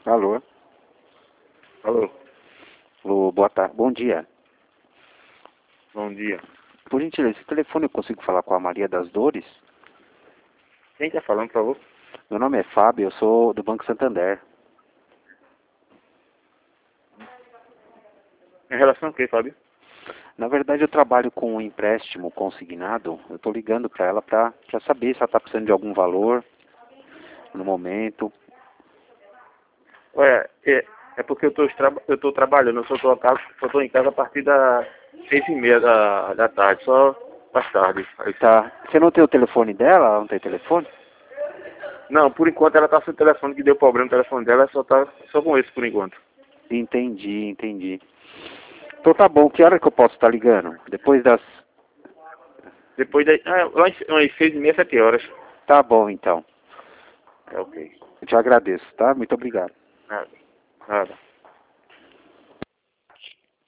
Alô? Alô, Alô, boa tarde. Bom dia. bom dia. Por gentileza, esse telefone eu consigo falar com a Maria das Dores? Quem tá falando, por favor? Meu nome é Fábio, eu sou do Banco Santander. Em relação a quê, Fábio? Na verdade, eu trabalho com um empréstimo consignado. Eu estou ligando para ela para saber se ela está precisando de algum valor no momento. Olha, é porque eu tô trabalhando, só tô em casa a partir das 6h30 da tarde, só mais tarde. Tá. Você não tem o telefone dela? Ela não tem telefone? Não, por enquanto ela tá sem o telefone, que deu problema, o telefone dela só com esse por enquanto. Entendi, entendi. Então tá bom, que hora que eu posso estar ligando? Depois das... Depois lá em 6h30, 7 horas. Tá bom, então. É ok. Eu te agradeço, tá? Muito obrigado. Nada, nada.